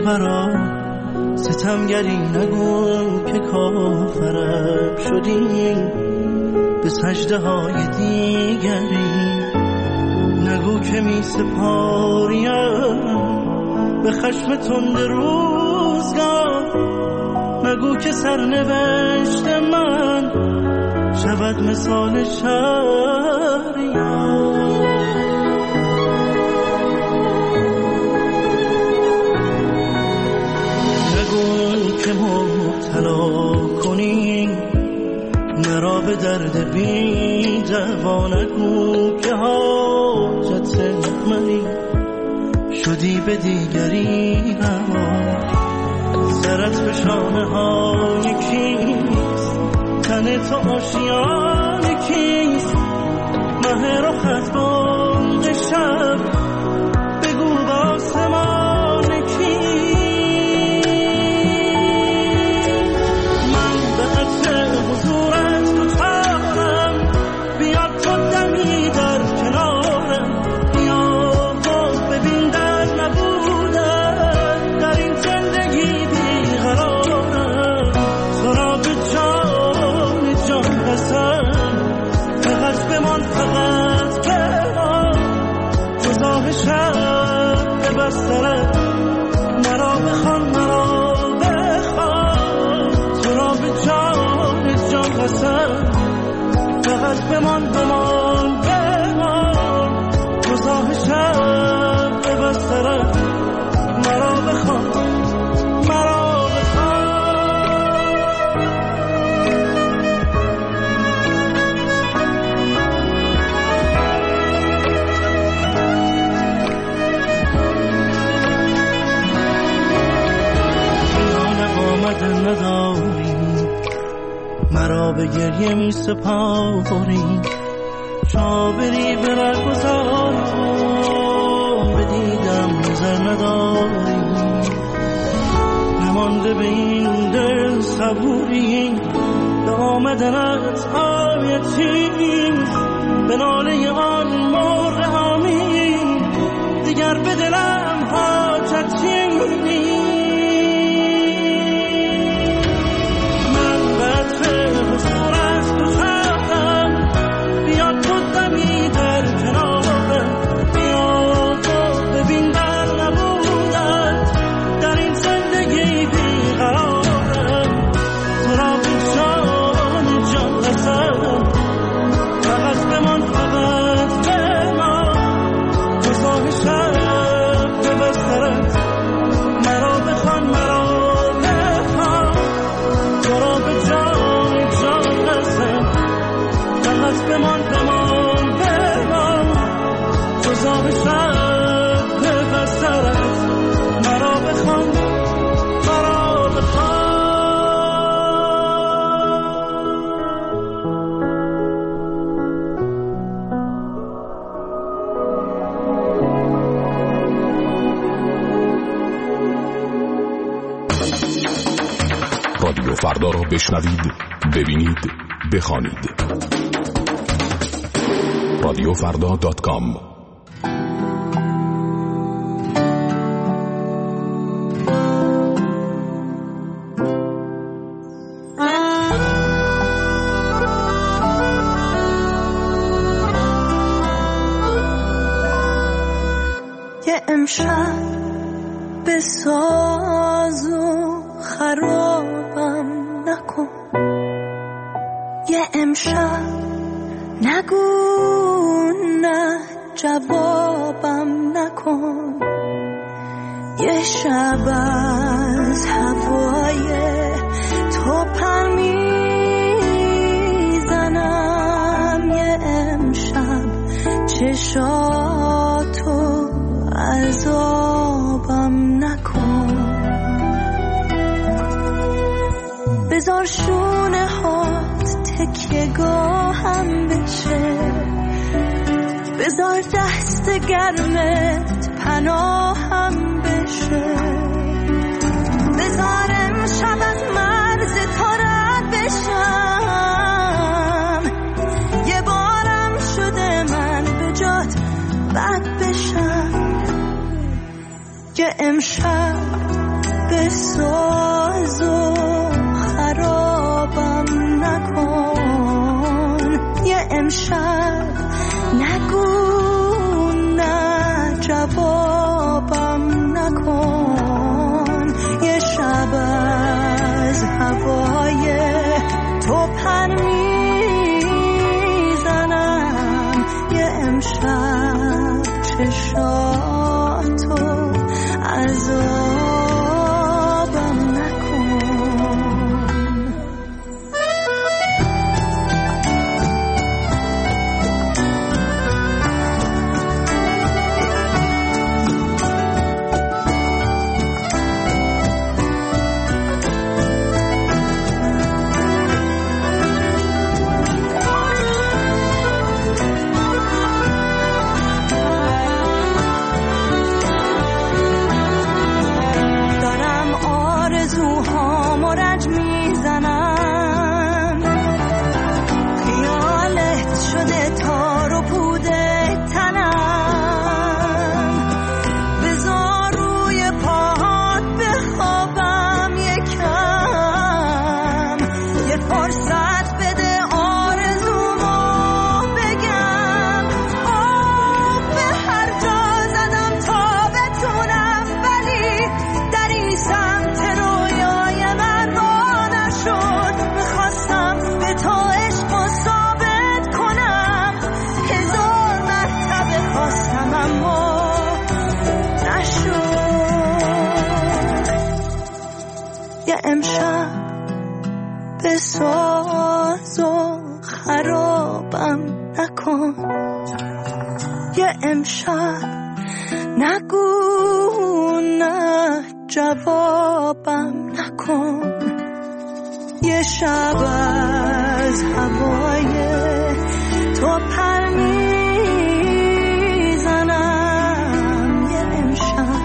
برا ستمگری نگو که کافرم شدی به سجده های دیگری، نگو که می سپاریم به خشم تند روزگار، نگو که سرنوشت من شود مثال شهریار. که مبتلا کنی مرا به درد بی دوا، نگو که حاجت منی شدی به دیگری روا. سرت به شانه های کیست، تن تو آشیان کیست، مه رخت باغ شب بگو با آسمان کیست. مرا بخوان مرا بخوان، تو را به جان قسم فقط بمان بمان بمان، گذاه شب به بسترم مرا بخوان مرا بخوان. نداری مرا به گریه می سپاری، شابری به رگذارم به دیدم نظر نداری، نمانده به این دل صبوری به آمدنت آیتی، به ناله آن مرغ آمین دیگر به دلم حاجتی نیست. رادیو فردا را بشنوید، ببینید، بخوانید. radiofrda.com. یه امشب به ساز و خرابم نکن، یه امشب نگو نه جوابم نکن، یه شب از هوای تو پر میزنم، یه امشب چشاتو عذابم نکن، بذار شونه هات تکیه گاهم بشه، بذار دست گرمت پناهم بشه، بذار امشب از مرز تو رد بشم، یه بارم شده من به جات بد بشم، یه امشب بساز و خرابم نکن. یه امشب نگو نه جوابم نکن. یه شب از هوای تو پر میزنم. یه امشب چشاتو عذابم نکن. امشب بساز و خرابم نکن. یه امشب نگو نه جوابم نکن. یه شب از هوای تو پر میزنم. یه امشب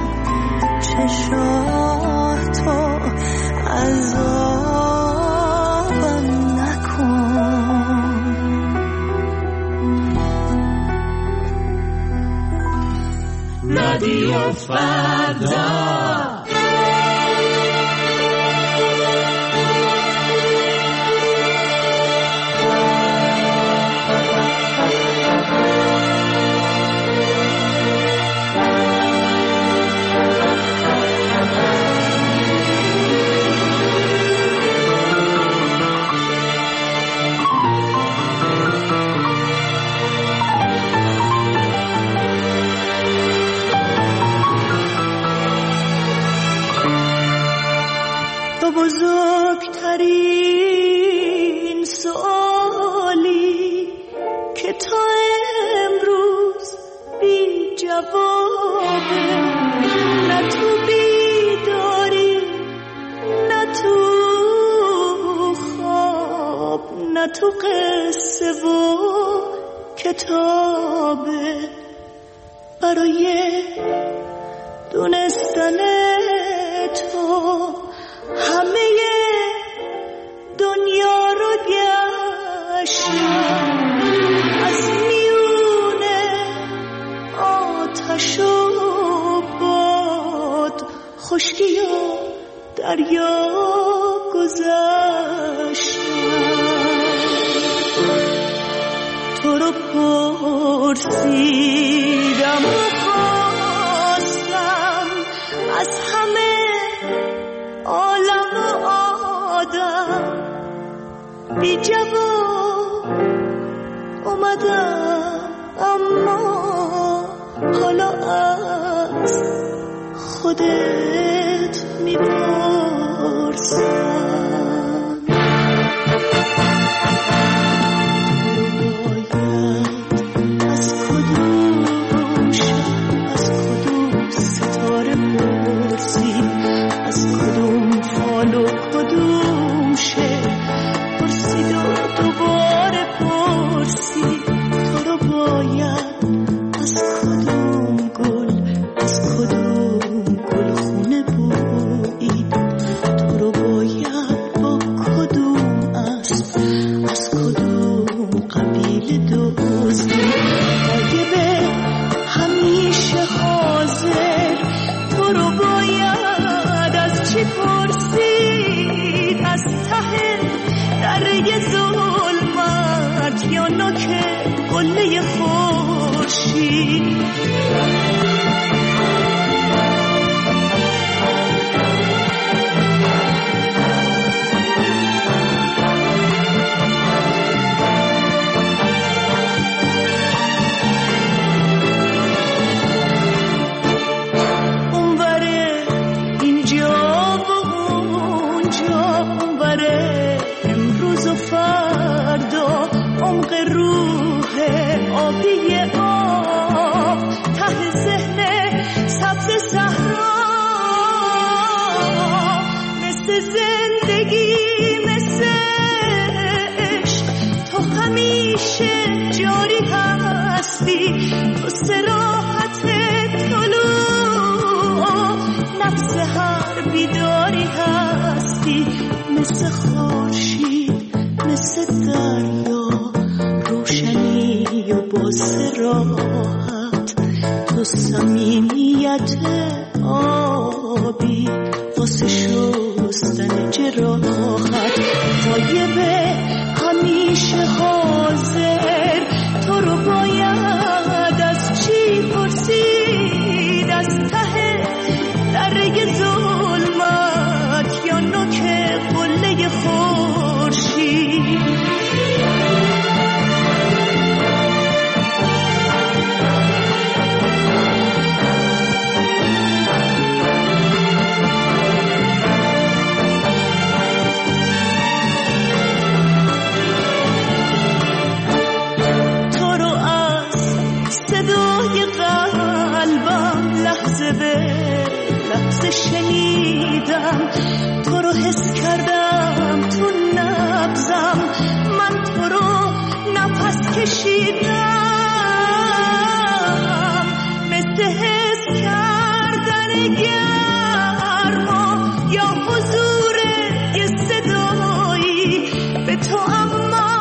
چشاتو عذابم نکن. رادیو فردا. بزرگترین سوالی که تا امروز بی جوابه. نه تو بیداری نه تو خواب نه تو قصه و کتابه. برای دونستن تو همه دنیا رو گشتم. از میونه آتش و باد خشکی و دریا گذشتم. تو رو پرسیدم و خواستم از همه عالم و آدم. بی جواب اومدم اما حالا از خودت میپرسم. از کدوم ستاره پرسی. از کدوم فال و کدوم شعر پرسید و دوباره پرسی. تو رو باید از کدوم گل خونه بویید. تو رو باید با کدوم اسب از کدوم قبیله دزدید. غایبه همیشه حاضر. تو رو باید از چه دره ظلمت یا نوک قله خورشید. آبی آب ته ذهن سبز صحرا، مثل زندگی مثل عشق تو همیشه جاری هستی. تو صراحت طلوع نفس هر بیداری هستی، مثل خورشید مثل دریا روشنی و با صراحت. تو صمیمیت آبی واسه شستن جراحت. غایبه همیشه حاضر، تو رو باید از چی پرسید؟ از ته دره ظلمت یا نوک قله خورشید. شنیدم تو رو، حس کردم تو نبضم، من تو رو نفس کشیدم، مثل حس کردن گرما یا حضور یه صدایی به تو، اما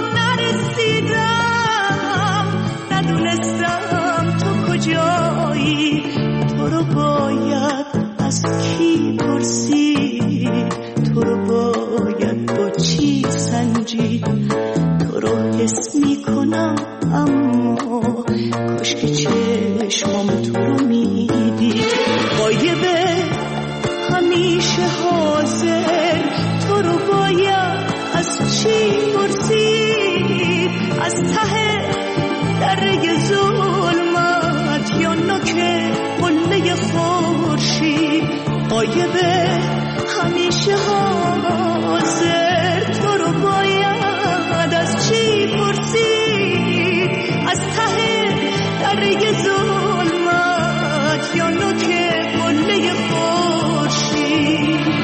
نرسیدم، ندونستم تو کجایی. تو رو باید از کی پرسید؟ تو رو باید با چی سنجید؟ تو رو حس میکنم اما کاش که چشمام تو رو میدید. غایبه همیشه حاضر، تو رو باید از چی پرسید؟ از ته دره ظلمت یا نوک قله خورشید. غایبه همیشه حاضر، تو رو باید از چی پرسید؟ از ته دره ظلمت یا نوک قله خورشید.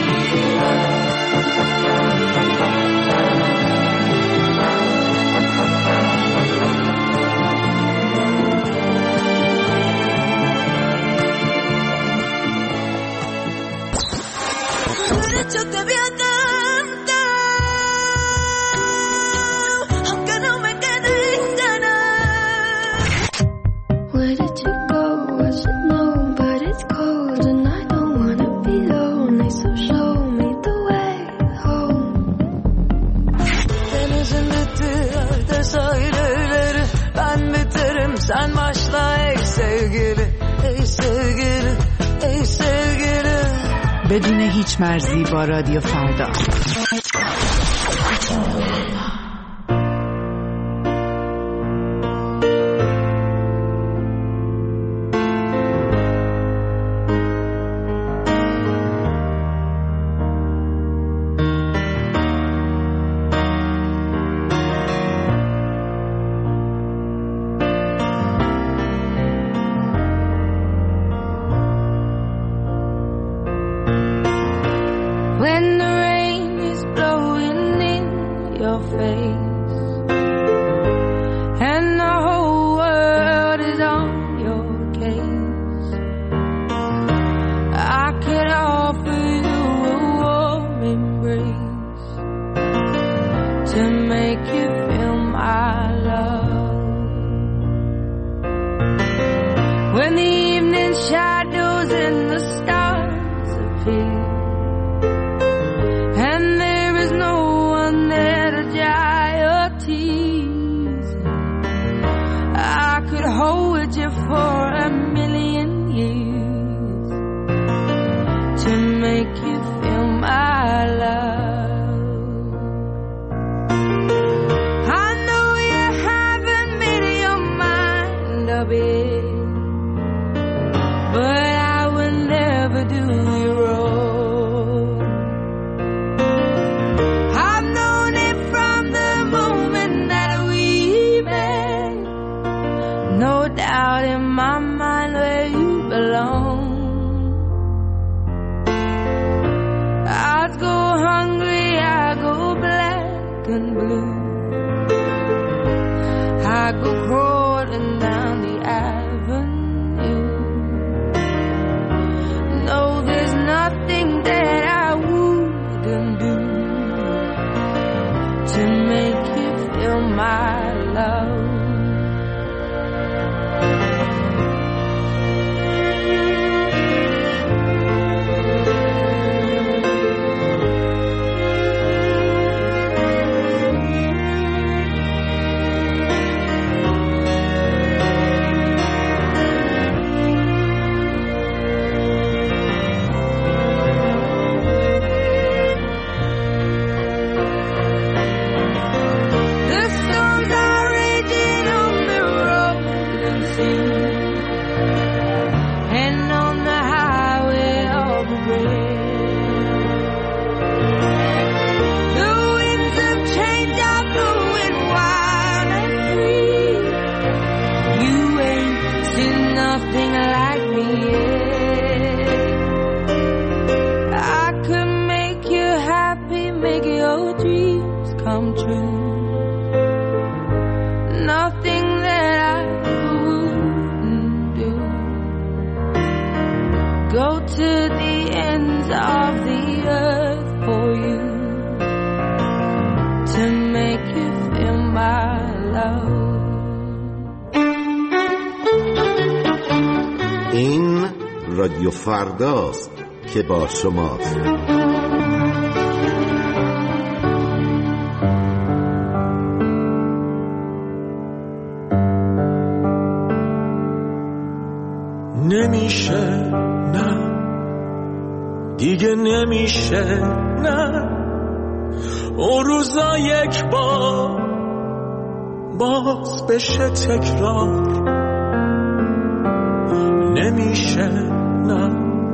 Sen başla ey sevgili, ey sevgili, ey sevgili. بدون هیچ مرزی با رادیو فردا. And there is no one there and blue. I go crawling down the avenue. No, there's nothing that I wouldn't do to make you feel my love. رادیو فرداست که با شماست. نمیشه، نه دیگه نمیشه، نه اون روزا یک بار باز بشه تکرار. نمیشه، نه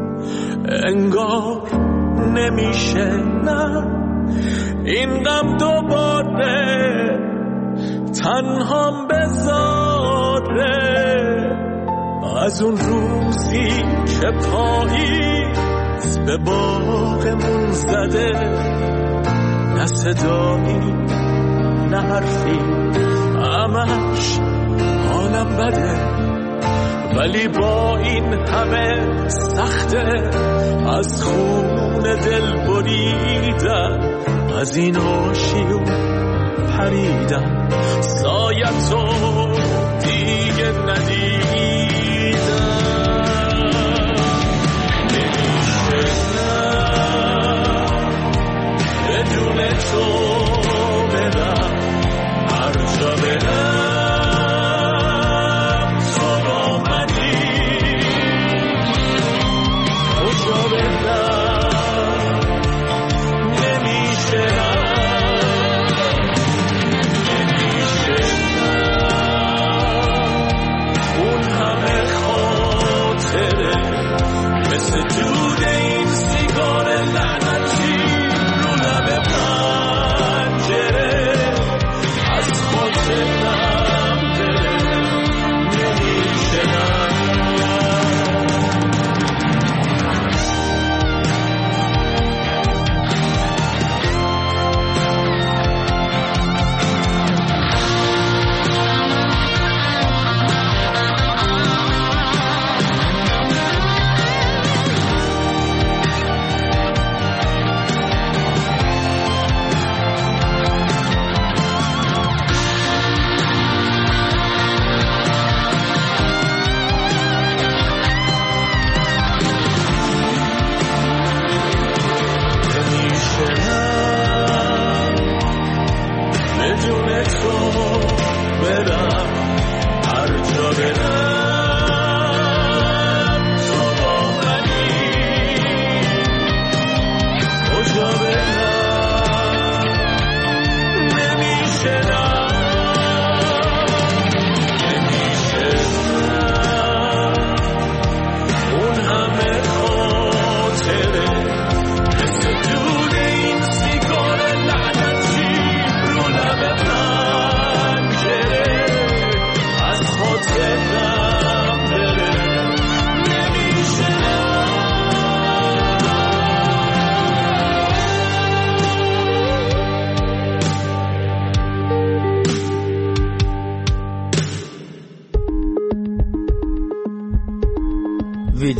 انگار نمیشه، نه این غم دوباره تنهام بذاره. از اون روزی که پاییز به باغمون زده، نه صدایی نه حرفی، همش حالم بده. ولی با این همه سخته، از خون دل بریدم، از این آشیون پریدم، سایتو دیگه ندیدم. نمیشه بدون تو برم هر جا برم.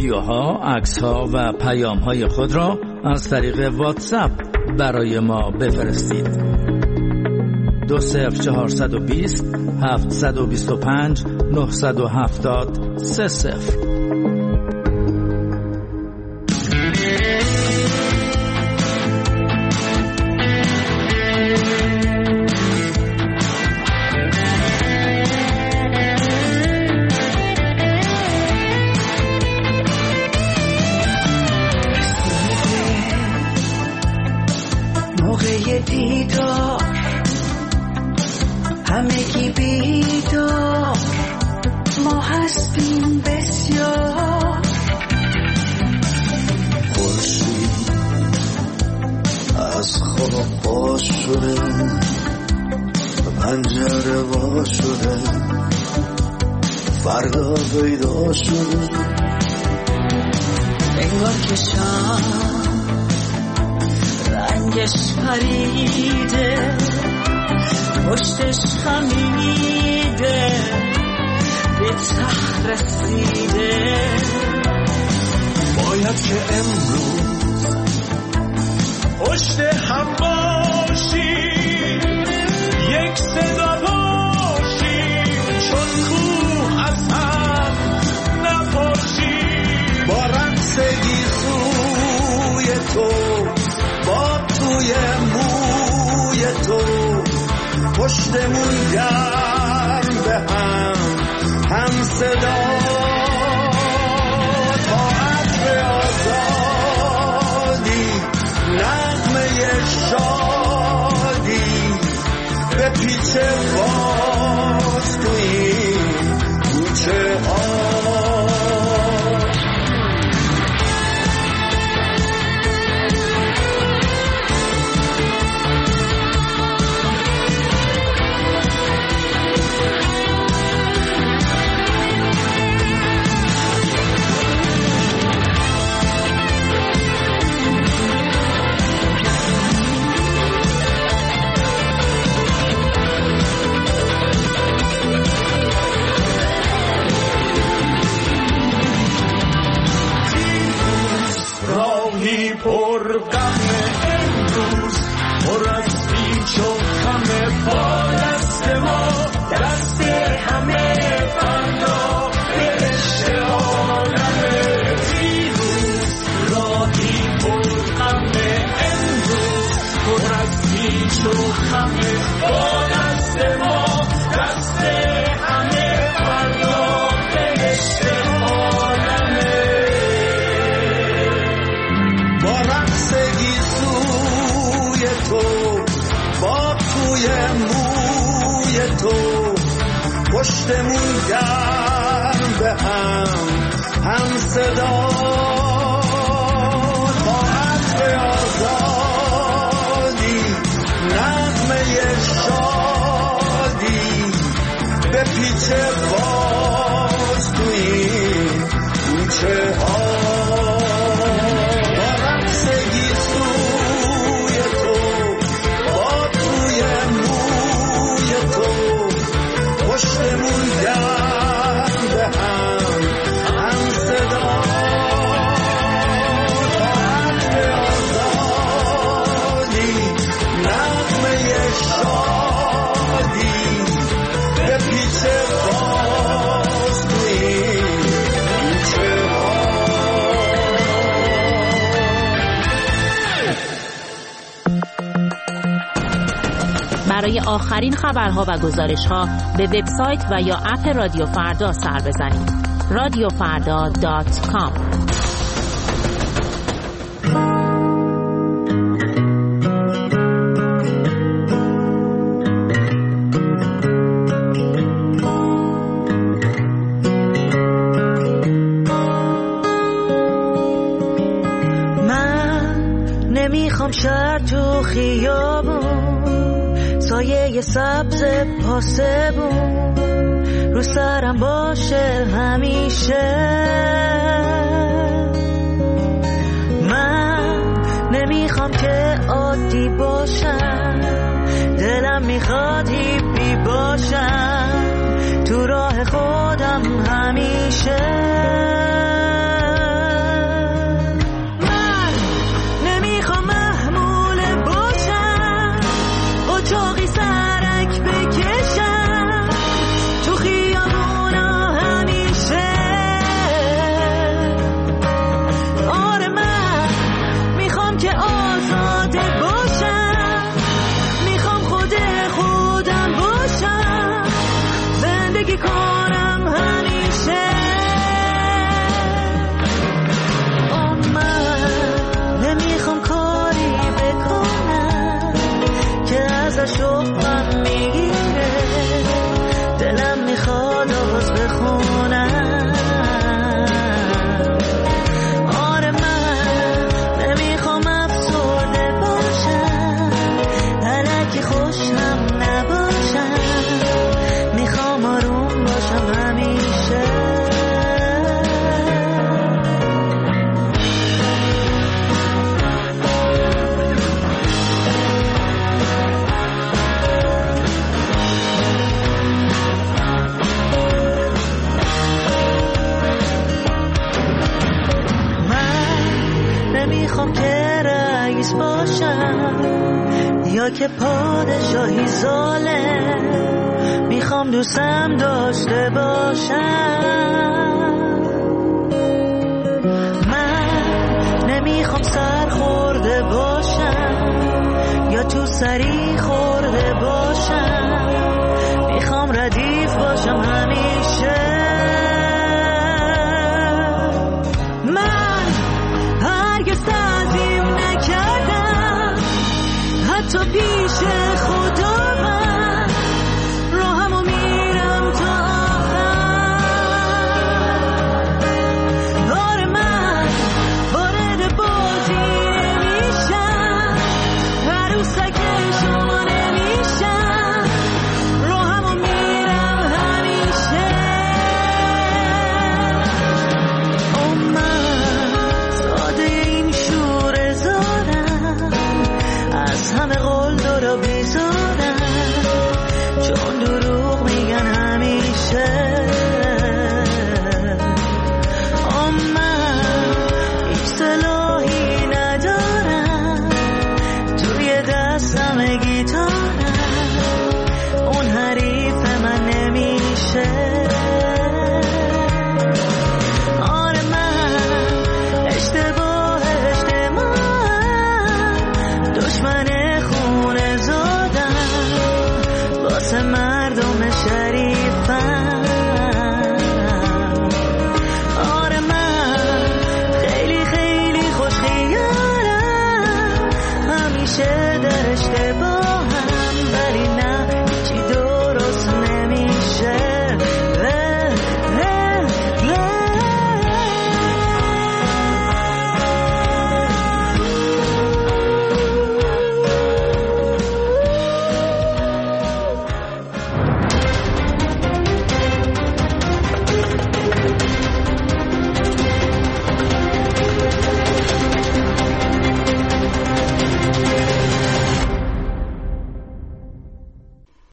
ویدیوها، عکس‌ها و پیام‌های خود را از طریق واتساپ برای ما بفرستید. 20420 725 970 30. همگی بیدار ما هستیم بسیار. خورشید از خواب باز شده، پنجره باز شده، فردا پیدا شده. انگار که شام رنگش پریده، پشتش خمیده، به ته رسیده. باید که امروز پشت هم باشیم، یک صدا باشیم، چون کوه از هم نباشیم. با رقص گیسوی تو، با توی موی تو، پشتمون گرم به هم صدا. طاعت به آزادی، نغمه شادی، به پیچ باز تو این کوچه ها. پر غم امروز، پر از پیچ و خم، با دست ما دست همه فردا به رشته عالمه. پیروز راهی پر غم امروز، پر از پیچ و خم، با دست ما دست همه فردا به رشته عالمه. با رقص گیسوی تو، با توی موی تو، پشتمون گرم به هم صدا. طاعت به آزادی، نغمه شادی، به پیچ باز تو این کوچه ها. پشتمون گرم به هم صدا. طاعت به آزادی، نغمه شادی، به پیچ باز تو این کوچه ها. برای آخرین خبرها و گزارش‌ها به وبسایت و یا اپ رادیو فردا سر بزنید. radiofarda.com. من نمیخوام شهر تو خیابون، سایه سبز پاسبون رو سرم باشه همیشه. من نمیخوام که عادی باشم، دلم میخواد هیپی باشم، تو راه خودم همیشه. هم نباشم، میخوام آروم باشم همیشه. نمیخوام که رئیس باشم یا که پادشاهی ظالم، میخوام دوستم داشته باشم. من نمیخوام سر خورده باشم یا تو سری خورده باشم،